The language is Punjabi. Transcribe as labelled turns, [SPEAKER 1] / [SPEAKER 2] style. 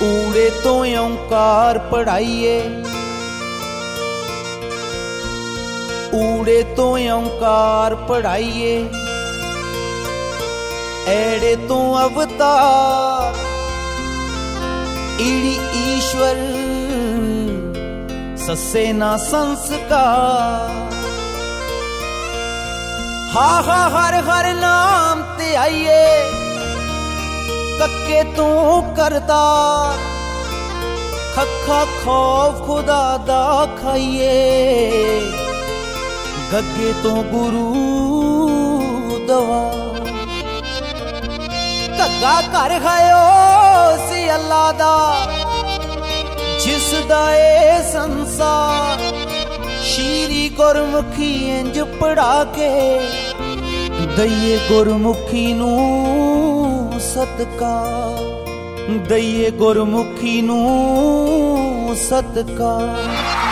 [SPEAKER 1] ਊੜੇ ਤੋਂ ਓਂਕਾਰ ਪੜਾਈਏ, ਊੜੇ ਤੋਂ ਓਂਕਾਰ ਪੜਾਈਏ, ਐੜੇ ਤੋਂ ਅਵਤਾਰ ਈੜੀ ਈਸ਼ਵਰ ਸੱਸੇ ਨਾ ਸੰਸਕਾਰ। ਹਾ ਹਾ ਹਰ ਹਰ ਨਾਮ ਤੇ ਆਈਏ, ਕੱਕੇ ਤੂੰ ਕਰਤਾਰ, ਖੱਖਾ ਖੌਫ ਖੁਦਾ ਦਾ ਖਾਈਏ, ਗੱਗੇ ਤੋਂ ਗੁਰੂ ਦਵਾ। ਘੱਗਾ ਘਰ ਖਾਇਓ ਸੀ ਅੱਲਾ ਦਾ, ਜਿਸ ਦਾ ਏ ਸੰਸਾਰ। ਸ਼ੀਰੀ ਗੁਰਮੁਖੀ ਇੰਜ ਪੜਾ ਕੇ ਦਈਏ ਗੁਰਮੁਖੀ ਨੂੰ ਸਦਕਾ, ਦਈਏ ਗੁਰਮੁਖੀ ਨੂੰ ਸਦਕਾ।